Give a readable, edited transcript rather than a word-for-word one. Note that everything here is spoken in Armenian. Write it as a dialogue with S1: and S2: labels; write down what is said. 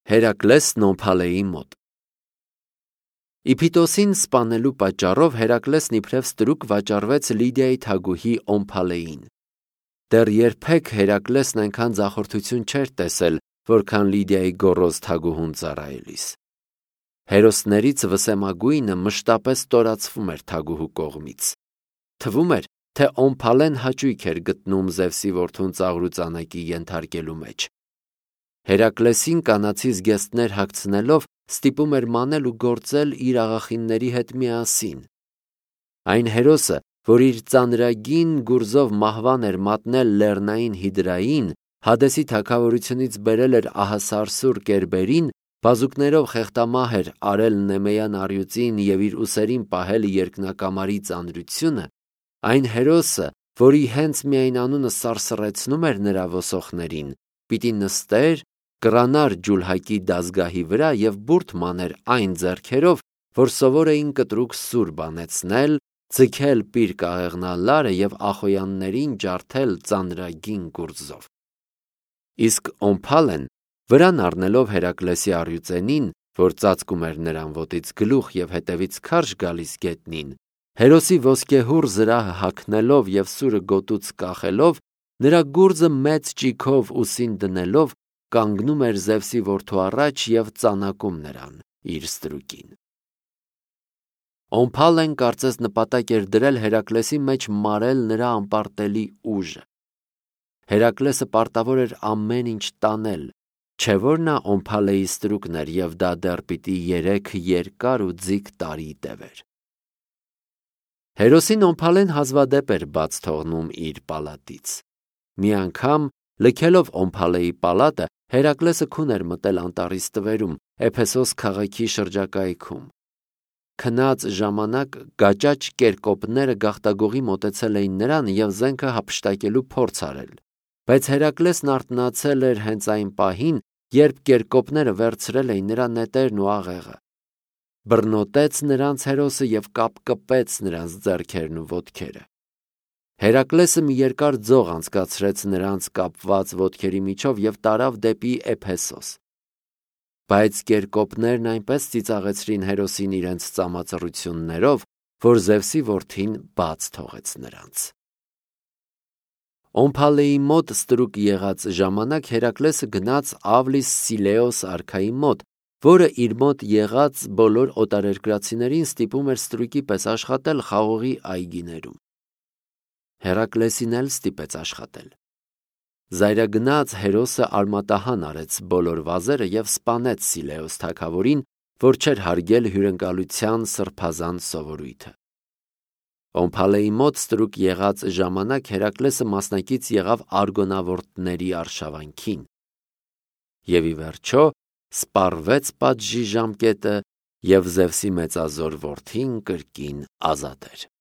S1: Հերակլեսն Օմփալեի մոտ։ Իփիտոսին սպանելու պատճառով Հերակլեսն իբրև ստրուկ վաճառվեց Լիդիայի թագուհի Օմփալեին։ Դեռ երբեք Հերակլեսն այնքան ձախորդություն չէր տեսել, որքան Լիդիայի գոռոզ թագուհուն ծառայելիս։ Հերոսներից վսեմագույնը մշտապես ստորացվում էր թագուհու կողմից։ Թվում էր, թե Օմփալեն հաճույք էր գտնում Զևսի որդուն ծաղրուծանակի ենթարկելու մեջ։ Հերակլեսին կանացի զգեստներ հագցնելով ստիպում էր մանել ու գործել իր աղախինների հետ միասին։ Այն հերոսը, որ իր ծանրագին գուրզով մահվան էր մատնել Լեռնային Հիդրային, Հադեսի թագավորությունից բերել էր ահասարսուռ կերբերին, բազուկներով խեղտամահ էր արել Նեմեյան առյուծին և իր ուսերին պահել երկնակամարի ծանրությունը, այն հերոսը, որի հենց միայն անունը սարսռեցնում էր նրա ոսոխներին, պիտի նստեր, կռանար ջուլհակի դազգահի վրա և բուրդ մաներ այն ձեռքերով, որ սովոր էին կտրուկ սուր բանեցնել, ձգել պիր կաղեղնալարը և ախոյաններին ջարդել ծանրագին գուրզով։ Իսկ Օմփալեն, վրան առնելով Հերակլեսի առյուծենին, որ ծածկում էր նրան ոտից գլուխ և հետևից քարշ գալիս գետնին, հերոսի ոսկեհուռ զրահը հագնելով և սուրը գոտուց կախելով, նրա գուրզը մեծ ճիգով ուսին դնելով, կանգնում էր Զևսի որդու առաջ և ծանակում նրան, իր ստրուկին։ Օմփալեն կարծես նպատակ էր դրել Հերակլեսի մեջ մարել նրա անպարտելի ուժը։ Հերակլեսը պարտավոր էր ամեն ինչ տանել, չէ՞ որ նա Օմփալեի ստրուկն էր և դա դեռ պիտի 3 երկար ու ձիգ տարի տևեր։ Հերոսին Օմփալեն հազվադեպ էր բաց թողնում իր պալատից։ Մի անգամ, լքելով Օմփալեի պալատը, Հերակլեսը քուն էր մտել անտառի ստվերում, Էփեսոս քաղաքի շրջակայքում։ Քնած ժամանակ գաճաճ կերկոպները գաղտագողի մոտեցել էին նրան և զենքը հափշտակելու փորձ արել, բայց Հերակլեսն արթնացել էր հենց այն պահին, երբ կերկոպները վերցրել էին նրա նետերն ու աղեղը։ Բռնոտեց նրանց հերոսը և կապկպեց նրանց ձեռքերն ու ոտքերը։ Հերակլեսը մի երկար ձող անցկացրեց նրանց կապված ոտքերի միջով և տարավ դեպի Էփեսոս։ Բայց կերկոպներն այնպես ծիծաղեցրին հերոսին իրենց ծամածռություններով, որ Զևսի որդին բաց թողեց նրանց։ Օմփալեի մոտ ստրուկ եղած ժամանակ Հերակլեսը գնաց Ավլիս Սիլեոս արքայի մոտ, որը իր մոտ եղած բոլոր օտարերկրացիներին ստիպում էր ստրուկի պես աշխատել խաղողի այգիներում։ Հերակլեսին էլ ստիպեց աշխատել։ Զայրագնաց հերոսը արմատահան արեց բոլոր վազերը և սպանեց Սիլեոս թագավորին, որ չէր հարգել հյուրընկալության սրբազան սովորույթը։ Օմփալեի մոտ ստրուկ եղած ժամանակ Հերակլեսը մասնակից եղավ արգոնավորտների արշավանքին։ Եվ ի վերջո սպառվեց պատժի ժամկետը, և Զևսի մեծազոր որդին կրկին ազատ էր։